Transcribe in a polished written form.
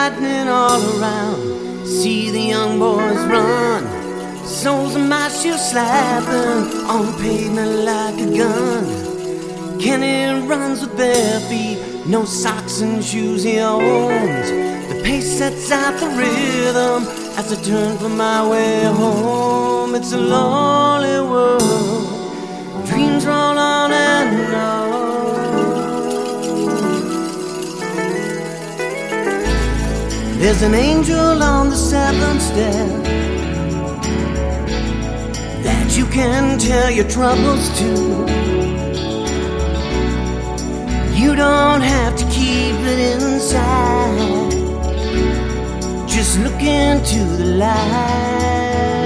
lightning all around. See the young boys run, soles of my shoes slapping on the pavement like a gun. Kenny runs with bare feet, no socks and shoes he owns. The pace sets out the rhythm as I turn for my way home. It's a lonely world, dreams roll on and on. There's an angel on the seventh step that you can tell your troubles to. You don't have to keep it inside, just look into the light.